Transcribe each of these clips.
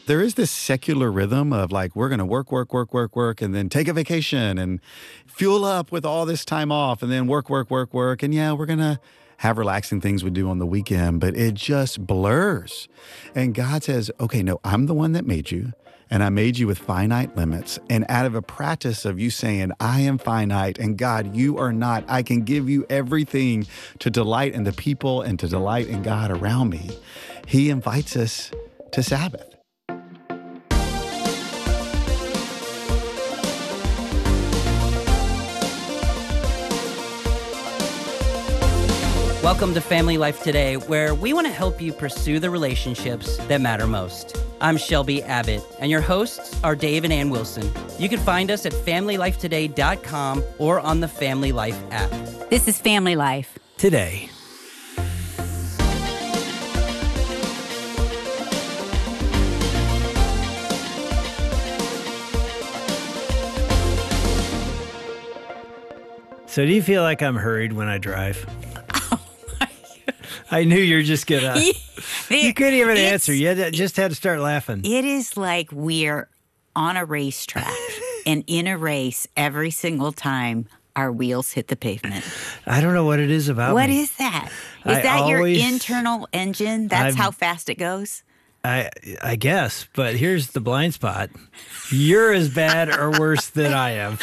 there is this secular rhythm of like, we're going to work, and then take a vacation and fuel up with all this time off and then work. And yeah, we're going to have relaxing things we do on the weekend, but it just blurs. And God says, okay, no, I'm the one that made you. And I made you with finite limits. And out of a practice of you saying, I am finite and God, you are not, I can give you everything to delight in the people and to delight in God around me. He invites us to Sabbath. Welcome to Family Life Today, where we want to help you pursue the relationships that matter most. I'm Shelby Abbott, and your hosts are Dave and Ann Wilson. You can find us at FamilyLifeToday.com or on the Family Life app. This is Family Life Today. So do you feel like I'm hurried when I drive? I knew you were just going to... You couldn't even answer. You just had to start laughing. It is like we're on a racetrack, and in a race, every single time our wheels hit the pavement. I don't know what it is about What me. is that? Is that your internal engine? That's how fast it goes? I guess, but here's the blind spot. You're as bad or worse than I am.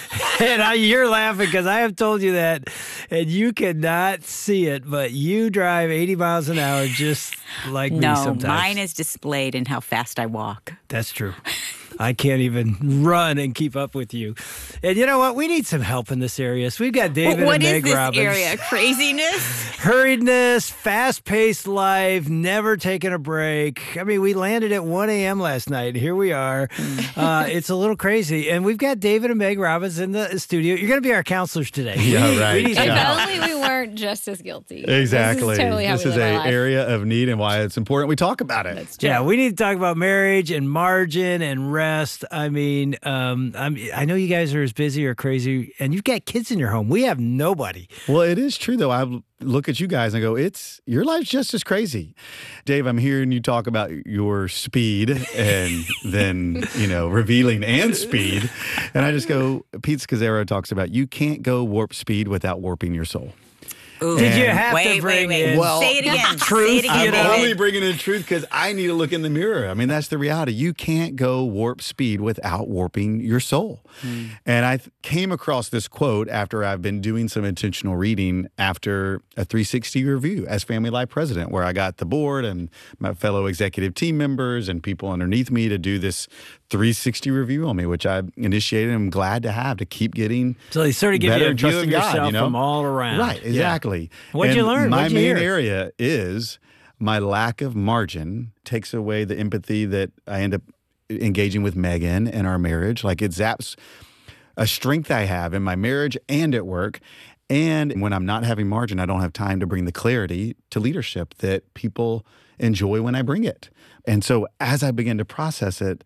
And you're laughing because I have told you that, and you cannot see it, but you drive 80 miles an hour just like me sometimes. No, mine is displayed in how fast I walk. That's true. I can't even run and keep up with you. And you know what? We need some help in this area. So we've got David and Meg Robbins. What is this area? Craziness? Hurriedness, fast-paced life, never taking a break. I mean, we landed at 1 a.m. last night. Here we are. It's a little crazy. And we've got David and Meg Robbins in the studio. You're going to be our counselors today. Yeah, right. If only we weren't just as guilty. Exactly. This is totally how this we is live our an life. area of need and why it's important we talk about it. That's true. Yeah, we need to talk about marriage and margin and rest. I mean, I know you guys are as busy or crazy, and you've got kids in your home. We have nobody. Well, it is true, though. I look at you guys and I go, your life's just as crazy. Dave, I'm hearing you talk about your speed and then, revealing and speed. And I just go, Pete Scazzaro talks about you can't go warp speed without warping your soul. Ooh. Did you have wait, to bring wait. in Well, Say it again. truth? Say it again. I'm only David. bringing in truth because I need to look in the mirror. I mean, that's the reality. You can't go warp speed without warping your soul. And I came across this quote after I've been doing some intentional reading after a 360 review as Family Life president, where I got the board and my fellow executive team members and people underneath me to do this 360 review on me, which I initiated and I'm glad to have to keep getting So they sort of give better you a and view of trusting yourself God, from all around. Right, exactly. What'd you And learn? My What'd you main hear? area is my lack of margin takes away the empathy that I end up engaging with Megan in our marriage. Like it zaps a strength I have in my marriage and at work. And when I'm not having margin, I don't have time to bring the clarity to leadership that people enjoy when I bring it. And so as I begin to process it,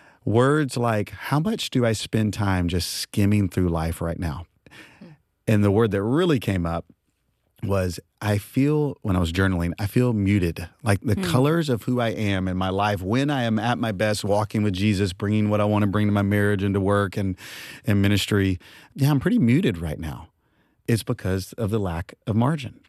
words like, how much do I spend time just skimming through life right now? And the word that really came up was when I was journaling, I feel muted. Like the colors of who I am in my life when I am at my best, walking with Jesus, bringing what I want to bring to my marriage and to work and ministry. Yeah, I'm pretty muted right now. It's because of the lack of margin.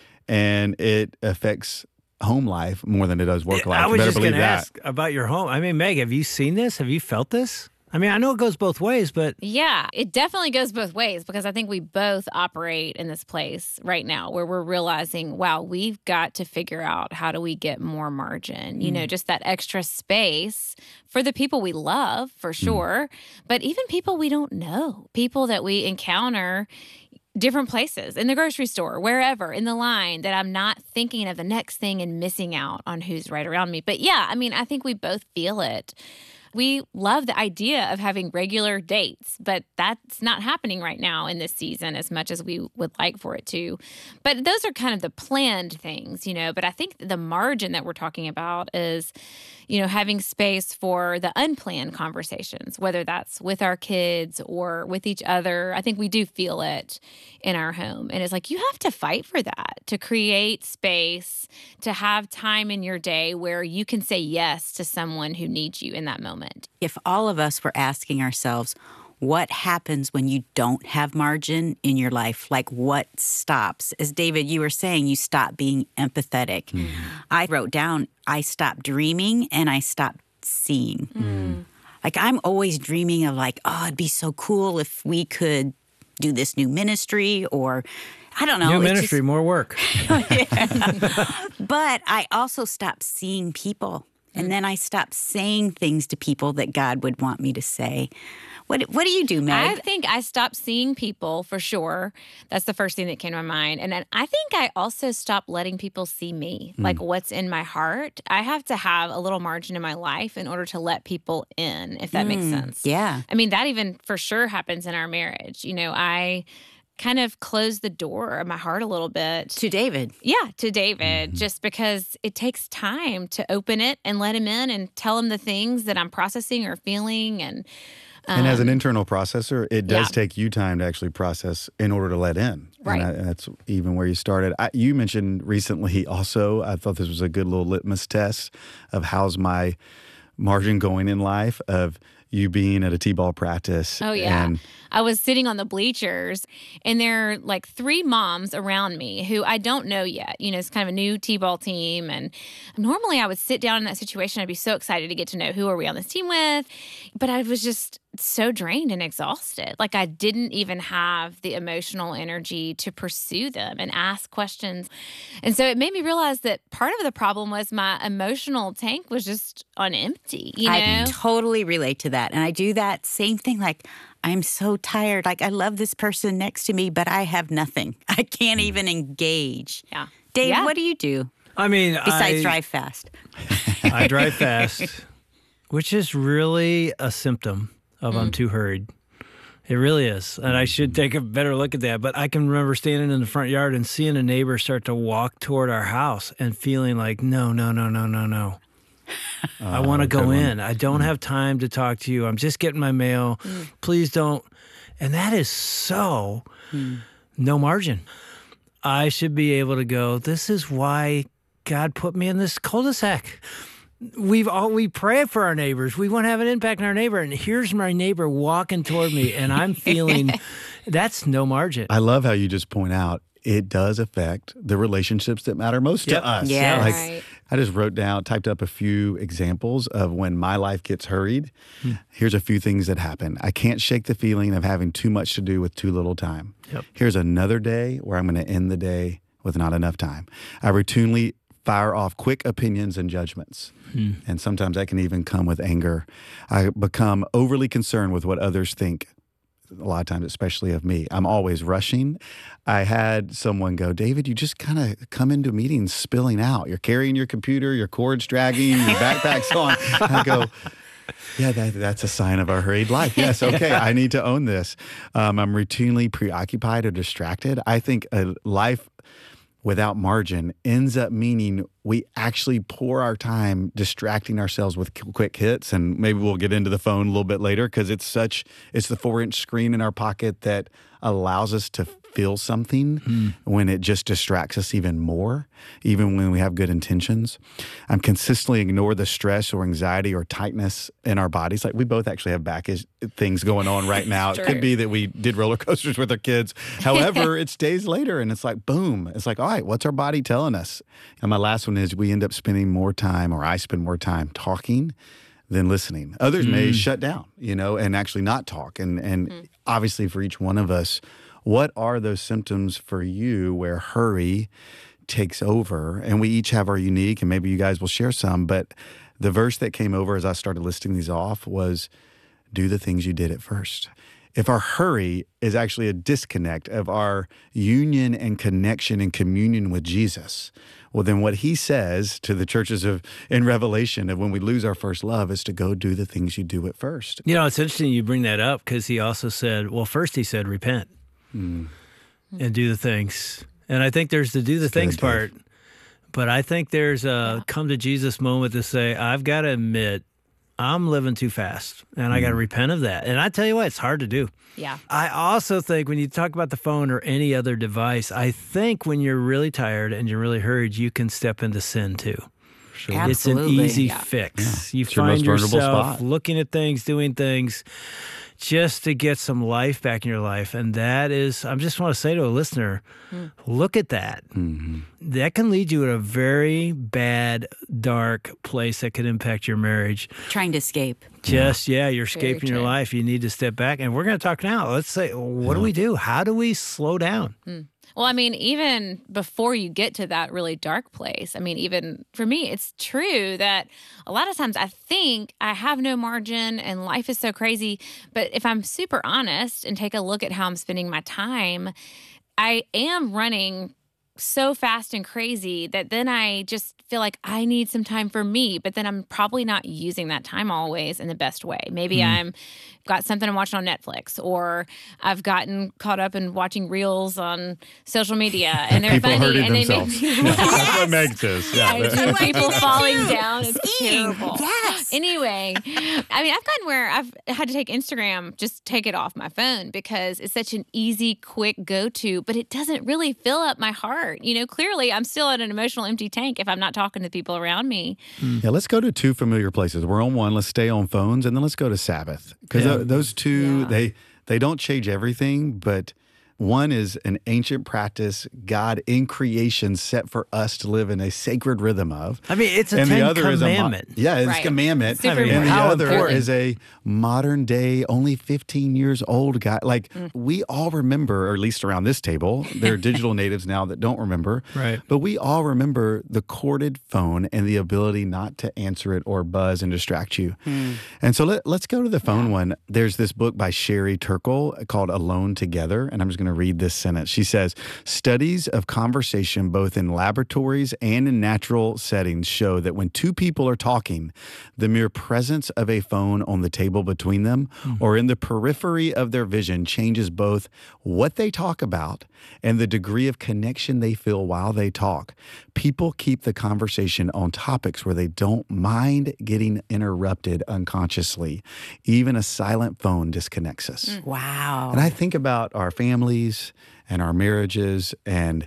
And it affects home life more than it does work life. I was You better just going believe to that. ask about your home. I mean, Meg, have you seen this? Have you felt this? I mean, I know it goes both ways, but... Yeah, it definitely goes both ways because I think we both operate in this place right now where we're realizing, wow, we've got to figure out how do we get more margin, just that extra space for the people we love, for sure, but even people we don't know, people that we encounter different places, in the grocery store, wherever, in the line, that I'm not thinking of the next thing and missing out on who's right around me. But yeah, I mean, I think we both feel it. We love the idea of having regular dates, but that's not happening right now in this season as much as we would like for it to. But those are kind of the planned things, But I think the margin that we're talking about is, having space for the unplanned conversations, whether that's with our kids or with each other. I think we do feel it in our home. And it's like, you have to fight for that, to create space, to have time in your day where you can say yes to someone who needs you in that moment. If all of us were asking ourselves, what happens when you don't have margin in your life? Like what stops? As David, you were saying, you stop being empathetic. I wrote down, I stopped dreaming and I stopped seeing. Like I'm always dreaming of like, oh, it'd be so cool if we could do this new ministry or I don't know. New ministry, more work. But I also stopped seeing people. And then I stopped saying things to people that God would want me to say. What do you do, Meg? I think I stopped seeing people for sure. That's the first thing that came to my mind. And then I think I also stopped letting people see me, like what's in my heart. I have to have a little margin in my life in order to let people in, if that makes sense. Yeah. I mean, that even for sure happens in our marriage. I kind of closed the door of my heart a little bit. To David. Yeah, to David, just because it takes time to open it and let him in and tell him the things that I'm processing or feeling. And as an internal processor, it does take you time to actually process in order to let in. Right. And that's even where you started. You mentioned recently also, I thought this was a good little litmus test of how's my margin going in life, of you being at a T-ball practice. Oh, yeah. I was sitting on the bleachers, and there are like 3 moms around me who I don't know yet. It's kind of a new T-ball team. And normally I would sit down in that situation. I'd be so excited to get to know who are we on this team with. But I was just so drained and exhausted. Like I didn't even have the emotional energy to pursue them and ask questions. And so it made me realize that part of the problem was my emotional tank was just on empty, I totally relate to that. And I do that same thing. Like, I'm so tired. Like, I love this person next to me, but I have nothing. I can't even engage. Yeah. Dave, what do you do? I mean, besides drive fast. I drive fast, which is really a symptom of I'm too hurried. It really is. And I should take a better look at that. But I can remember standing in the front yard and seeing a neighbor start to walk toward our house and feeling like, no. I want to go in. I don't have time to talk to you. I'm just getting my mail. Please don't. And that is so no margin. I should be able to go, this is why God put me in this cul-de-sac. We pray for our neighbors. We want to have an impact on our neighbor. And here's my neighbor walking toward me, and I'm feeling that's no margin. I love how you just point out it does affect the relationships that matter most to us. Yeah. Right. I just typed up a few examples of when my life gets hurried. Here's a few things that happen. I can't shake the feeling of having too much to do with too little time. Yep. Here's another day where I'm going to end the day with not enough time. I routinely fire off quick opinions and judgments. And sometimes that can even come with anger. I become overly concerned with what others think. A lot of times, especially of me. I'm always rushing. I had someone go, David, you just kind of come into meetings spilling out. You're carrying your computer, your cord's dragging, your backpack's on. And I go, yeah, that's a sign of our hurried life. Yes, okay, I need to own this. I'm routinely preoccupied or distracted. I think a life without margin ends up meaning we actually pour our time distracting ourselves with quick hits. And maybe we'll get into the phone a little bit later because it's the 4-inch screen in our pocket that allows us to feel something when it just distracts us even more, even when we have good intentions. I'm consistently ignore the stress or anxiety or tightness in our bodies. Like we both actually have back things going on right now. It could be that we did roller coasters with our kids. However, it's days later and it's like, boom. It's like, all right, what's our body telling us? And my last one is we end up spending more time, or I spend more time talking than listening. Others may shut down, and actually not talk. And obviously for each one of us, what are those symptoms for you where hurry takes over? And we each have our unique, and maybe you guys will share some, but the verse that came over as I started listing these off was, do the things you did at first. if our hurry is actually a disconnect of our union and connection and communion with Jesus, well, then what he says to the churches in Revelation of when we lose our first love is to go do the things you do at first. You know, it's interesting you bring that up because he also said, well, first he said, repent and do the things. And I think there's the do the things part. But I think there's a come to Jesus moment to say, I've got to admit, I'm living too fast, and I got to repent of that. And I tell you what, it's hard to do. Yeah. I also think when you talk about the phone or any other device, I think when you're really tired and you're really hurried, you can step into sin too. Sure. It's an Absolutely. easy fix. You It's your find most vulnerable yourself spot. looking at things, doing things just to get some life back in your life. And that is, I just want to say to a listener, look at that. Mm-hmm. That can lead you to a very bad, dark place that could impact your marriage. Trying to escape. You're escaping your true. life. You need to step back. And we're going to talk now. Let's say, what do we do? How do we slow down? Well, I mean, even before you get to that really dark place, I mean, even for me, it's true that a lot of times I think I have no margin and life is so crazy. But if I'm super honest and take a look at how I'm spending my time, I am running so fast and crazy that then I just feel like I need some time for me, but then I'm probably not using that time always in the best way. Maybe I'm got something I'm watching on Netflix, or I've gotten caught up in watching reels on social media, and they're People funny hurting and themselves. they make me That's what Meg says. I do. I People do that falling too. down. It's Skiing. terrible. Yes. Anyway, I mean, I've gotten where I've had to take Instagram, just take it off my phone because it's such an easy, quick go-to, but it doesn't really fill up my heart. You know, clearly I'm still at an emotional empty tank if I'm not talking to the people around me. Yeah, let's go to two familiar places. We're on one. Let's stay on phones, and then let's go to Sabbath, because those two they don't change everything, but one is an ancient practice God in creation set for us to live in a sacred rhythm of. I mean, it's a and the 10 other commandment. it's Right. commandment. Super and the important. How other important. is a modern day, only 15 years old guy. Like we all remember, or at least around this table, there are digital natives now that don't remember. Right. But we all remember the corded phone and the ability not to answer it or buzz and distract you. And so let's go to the phone one. There's this book by Sherry Turkle called Alone Together. And I'm just going to read this sentence. She says, studies of conversation both in laboratories and in natural settings show that when two people are talking, the mere presence of a phone on the table between them or in the periphery of their vision changes both what they talk about and the degree of connection they feel while they talk. People keep the conversation on topics where they don't mind getting interrupted unconsciously. Even a silent phone disconnects us. Wow. And I think about our families and our marriages, and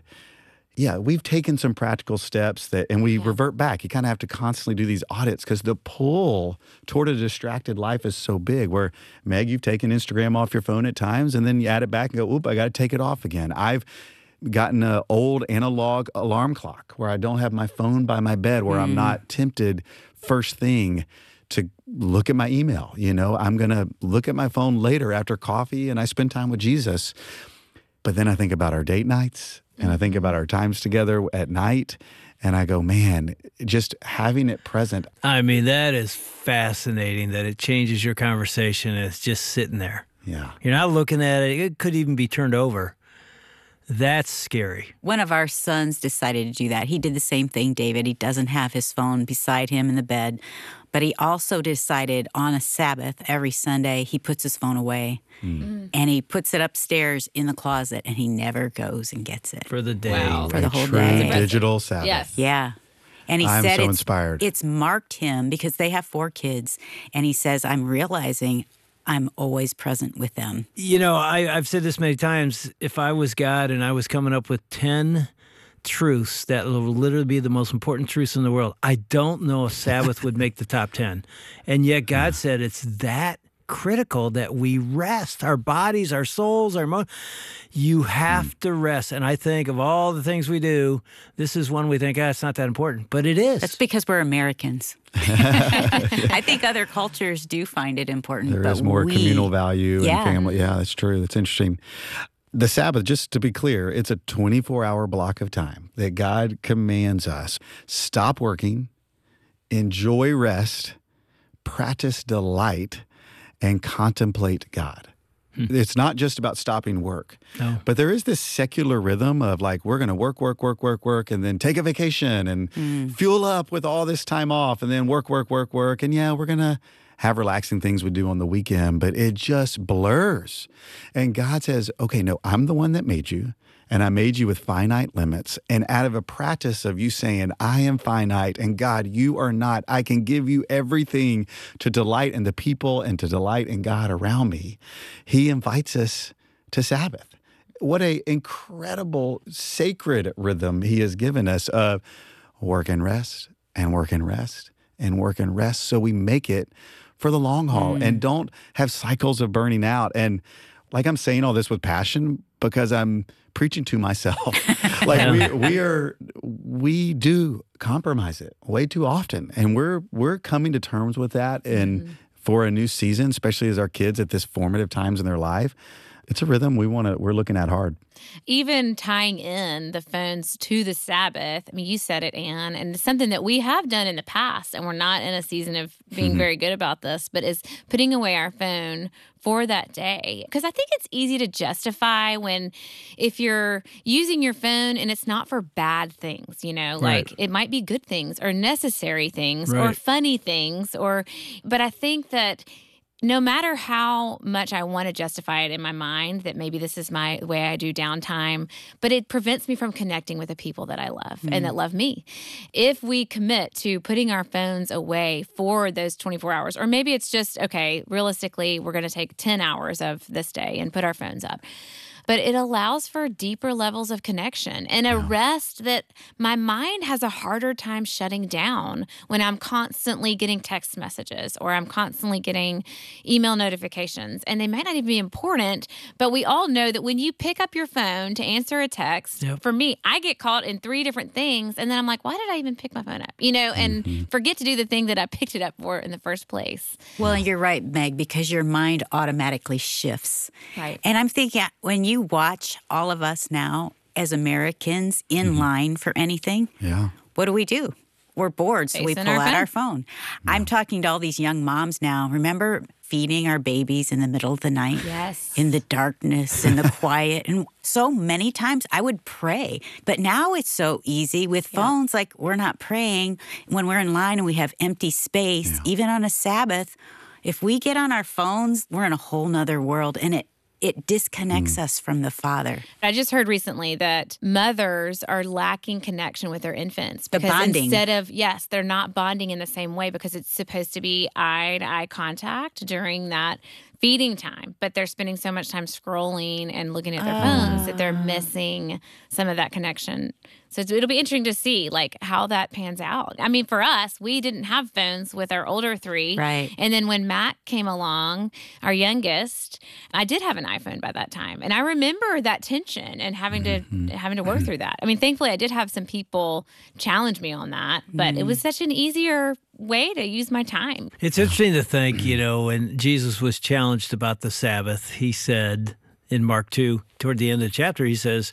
we've taken some practical steps and we revert back. You kind of have to constantly do these audits because the pull toward a distracted life is so big. Where, Meg, you've taken Instagram off your phone at times, and then you add it back and go, oop, I got to take it off again. I've gotten an old analog alarm clock where I don't have my phone by my bed, where I'm not tempted first thing to look at my email. You know, I'm going to look at my phone later after coffee and I spend time with Jesus. But then I think about our date nights and I think about our times together at night, and I go, man, just having it present. I mean, that is fascinating that it changes your conversation and it's just sitting there. Yeah. You're not looking at it. It could even be turned over. That's scary. One of our sons decided to do that. He did the same thing, David. He doesn't have his phone beside him in the bed, but he also decided on a Sabbath every Sunday he puts his phone away and he puts it upstairs in the closet and he never goes and gets it. For the day. Wow. For the whole True day. digital Sabbath. Yes. Yeah. And he I'm said so it's, inspired. it's marked him because they have 4 kids. And he says, I'm realizing I'm always present with them. You know, I've said this many times. If I was God and I was coming up with 10 truths that will literally be the most important truths in the world, I don't know if Sabbath would make the top 10. And yet God said it's that critical that we rest. Our bodies, our souls, our you have to rest. And I think of all the things we do, this is one we think, it's not that important. But it is. That's because we're Americans. I think other cultures do find it important. There but is more we- communal value Yeah. and family. Yeah, that's true. That's interesting. The Sabbath, just to be clear, it's a 24-hour block of time that God commands us. Stop working, enjoy rest, practice delight, and contemplate God. It's not just about stopping work. No. But there is this secular rhythm of like, we're going to work, and then take a vacation and fuel up with all this time off and then work. And yeah, we're going to have relaxing things we do on the weekend, but it just blurs. And God says, okay, no, I'm the one that made you. And I made you with finite limits. And out of a practice of you saying, I am finite and God, you are not, I can give you everything to delight in the people and to delight in God around me. He invites us to Sabbath. What an incredible sacred rhythm he has given us of work and rest and work and rest and work and rest. So we make it for the long haul and don't have cycles of burning out. And like I'm saying all this with passion because I'm preaching to myself. Like we do compromise it way too often. And we're coming to terms with that. And for a new season, especially as our kids at this formative times in their life, it's a rhythm we're looking at hard. Even tying in the phones to the Sabbath, I mean, you said it, Ann, and it's something that we have done in the past, and we're not in a season of being very good about this, but is putting away our phone for that day. Because I think it's easy to justify if you're using your phone and it's not for bad things, like it might be good things or necessary things or funny things, but I think that no matter how much I want to justify it in my mind that maybe this is my way I do downtime, but it prevents me from connecting with the people that I love and that love me. If we commit to putting our phones away for those 24 hours, or maybe it's just, okay, realistically, we're going to take 10 hours of this day and put our phones up. But it allows for deeper levels of connection and a rest that my mind has a harder time shutting down when I'm constantly getting text messages or I'm constantly getting email notifications. And they might not even be important, but we all know that when you pick up your phone to answer a text, for me, I get caught in 3 different things. And then I'm like, why did I even pick my phone up? And forget to do the thing that I picked it up for in the first place. Well, you're right, Meg, because your mind automatically shifts. Right. And I'm thinking when you watch all of us now as Americans in line for anything, what do? We're bored, so we pull out our phone. I'm talking to all these young moms now. Remember feeding our babies in the middle of the night? Yes. In the darkness, in the quiet. And so many times I would pray. But now it's so easy with phones. Like we're not praying. When we're in line and we have empty space, even on a Sabbath, if we get on our phones, we're in a whole nother world. And it disconnects us from the Father. I just heard recently that mothers are lacking connection with their infants. The because bonding. Instead of, they're not bonding in the same way because it's supposed to be eye-to-eye contact during that feeding time. But they're spending so much time scrolling and looking at their phones that they're missing some of that connection. So it'll be interesting to see how that pans out. I mean, for us, we didn't have phones with our older 3. Right. And then when Matt came along, our youngest, I did have an iPhone by that time. And I remember that tension and having to work through that. I mean, thankfully, I did have some people challenge me on that, but it was such an easier way to use my time. It's interesting to think, when Jesus was challenged about the Sabbath, he said in Mark 2, toward the end of the chapter, he says,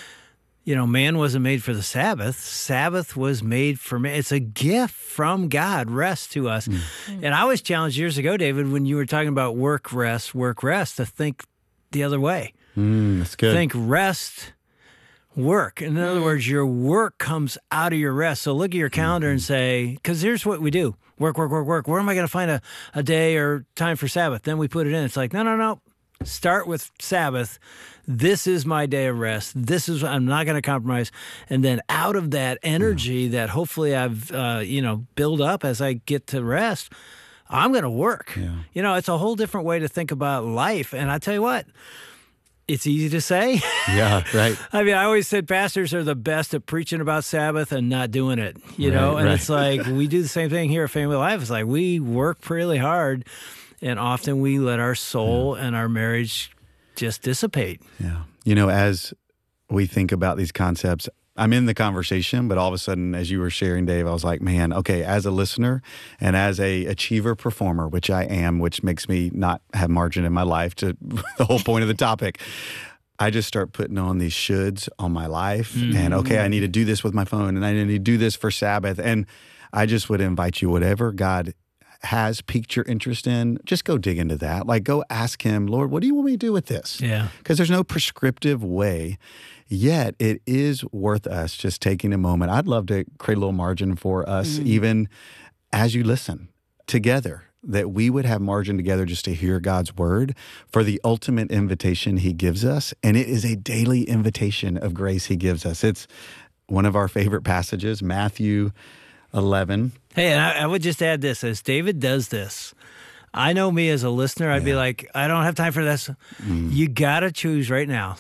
man wasn't made for the Sabbath. Sabbath was made for man. It's a gift from God, rest to us. And I was challenged years ago, David, when you were talking about work, rest, to think the other way. That's good. Think rest, work. In other words, your work comes out of your rest. So look at your calendar and say, because here's what we do. Work. Where am I going to find a day or time for Sabbath? Then we put it in. It's like, no. Start with Sabbath. This is my day of rest. I'm not going to compromise. And then out of that energy that hopefully I've, build up as I get to rest, I'm going to work. Yeah. It's a whole different way to think about life. And I tell you what, it's easy to say. Yeah, right. I mean, I always said pastors are the best at preaching about Sabbath and not doing it, and it's like we do the same thing here at Family Life. It's like we work really hard. And often we let our soul and our marriage just dissipate. Yeah. As we think about these concepts, I'm in the conversation, but all of a sudden, as you were sharing, Dave, I was like, man, okay, as a listener and as a achiever performer, which I am, which makes me not have margin in my life to the whole point of the topic, I just start putting on these shoulds on my life. And okay, I need to do this with my phone and I need to do this for Sabbath. And I just would invite you, whatever God has piqued your interest in, just go dig into that. Like, go ask him, Lord, what do you want me to do with this? Yeah. Because there's no prescriptive way. Yet it is worth us just taking a moment. I'd love to create a little margin for us, even as you listen together, that we would have margin together just to hear God's word for the ultimate invitation he gives us. And it is a daily invitation of grace he gives us. It's one of our favorite passages, Matthew 11. Hey, and I would just add this, as David does this, I know me as a listener, I'd be like, I don't have time for this. You got to choose right now.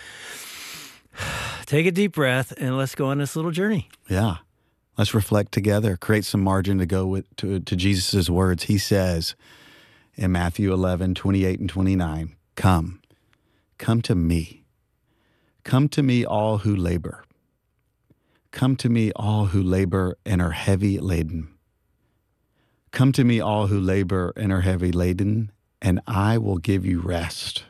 Take a deep breath and let's go on this little journey. Yeah. Let's reflect together, create some margin to go with to Jesus' words. He says in Matthew 11, 28 and 29, come to me. Come to me, all who labor. Come to me, all who labor and are heavy laden. Come to me, all who labor and are heavy laden, and I will give you rest.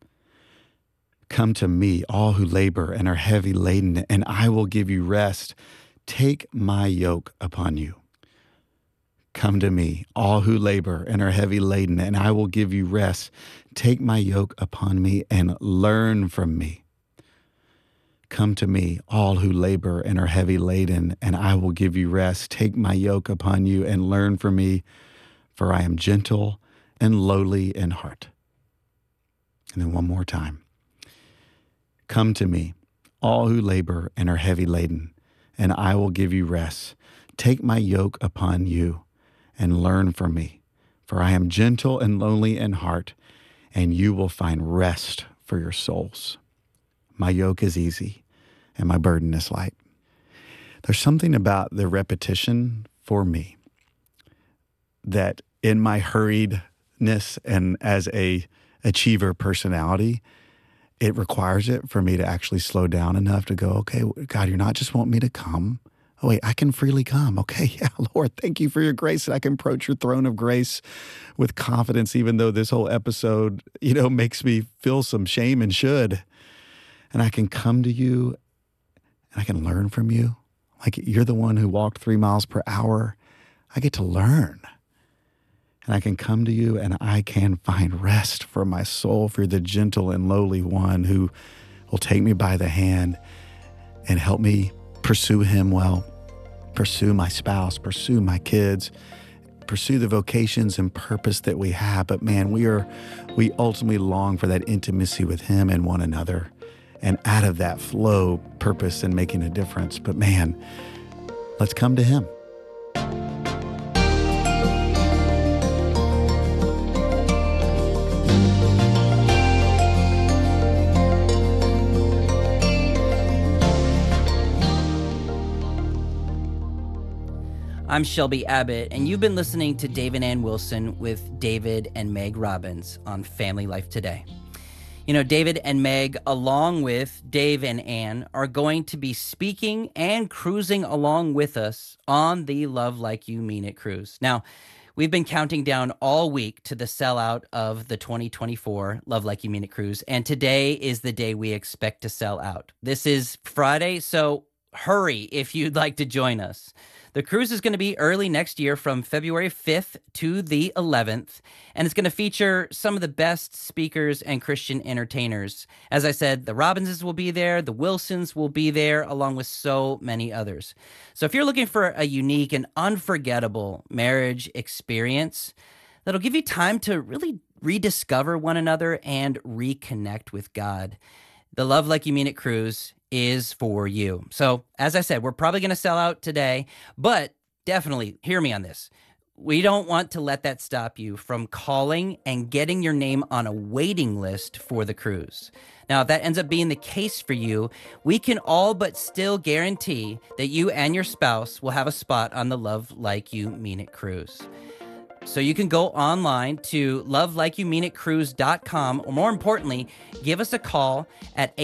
Come to me, all who labor and are heavy laden, and I will give you rest. Take my yoke upon you. Come to me, all who labor and are heavy laden, and I will give you rest. Take my yoke upon me and learn from me. Come to me, all who labor and are heavy laden, and I will give you rest. Take my yoke upon you and learn from me, for I am gentle and lowly in heart. And then one more time. Come to me, all who labor and are heavy laden, and I will give you rest. Take my yoke upon you and learn from me, for I am gentle and lowly in heart, and you will find rest for your souls. My yoke is easy, and my burden is light. There's something about the repetition for me that in my hurriedness and as a achiever personality, it requires it for me to actually slow down enough to go, okay, God, you're not just wanting me to come. Oh, wait, I can freely come. Okay, yeah, Lord, thank you for your grace that I can approach your throne of grace with confidence, even though this whole episode, makes me feel some shame and should. And I can come to you and I can learn from you. Like, you're the one who walked 3 miles per hour. I get to learn. And I can come to you and I can find rest for my soul, for the gentle and lowly one who will take me by the hand and help me pursue him well, pursue my spouse, pursue my kids, pursue the vocations and purpose that we have. But man, we ultimately long for that intimacy with him and one another. And out of that flow, purpose and making a difference. But man, let's come to him. I'm Shelby Abbott, and you've been listening to Dave and Ann Wilson with David and Meg Robbins on Family Life Today. David and Meg, along with Dave and Ann, are going to be speaking and cruising along with us on the Love Like You Mean It cruise. Now, we've been counting down all week to the sellout of the 2024 Love Like You Mean It cruise, and today is the day we expect to sell out. This is Friday, so hurry if you'd like to join us. The cruise is going to be early next year from February 5th to the 11th, and it's going to feature some of the best speakers and Christian entertainers. As I said, the Robbinses will be there, the Wilsons will be there, along with so many others. So if you're looking for a unique and unforgettable marriage experience that'll give you time to really rediscover one another and reconnect with God, the Love Like You Mean It cruise is for you. So, as I said, we're probably going to sell out today, but definitely hear me on this. We don't want to let that stop you from calling and getting your name on a waiting list for the cruise. Now, if that ends up being the case for you, we can all but still guarantee that you and your spouse will have a spot on the Love Like You Mean It cruise. So you can go online to lovelikeyoumeanitcruise.com, or more importantly, give us a call at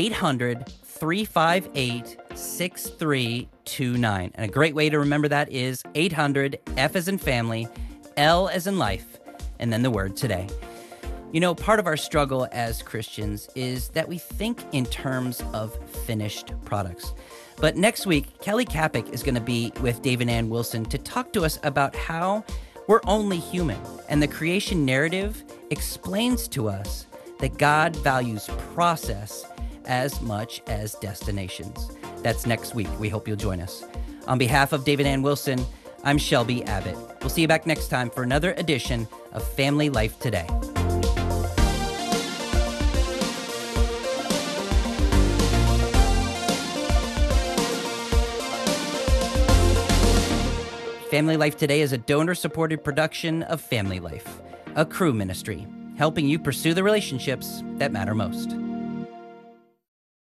800-358-6329. And a great way to remember that is 800, F as in family, L as in life, and then the word today. Part of our struggle as Christians is that we think in terms of finished products. But next week, Kelly Kapic is going to be with Dave and Ann Wilson to talk to us about how We're only human, and the creation narrative explains to us that God values process as much as destinations. That's next week. We hope you'll join us. On behalf of David Ann Wilson, I'm Shelby Abbott. We'll see you back next time for another edition of Family Life Today. Family Life Today is a donor-supported production of Family Life, a Cru ministry, helping you pursue the relationships that matter most.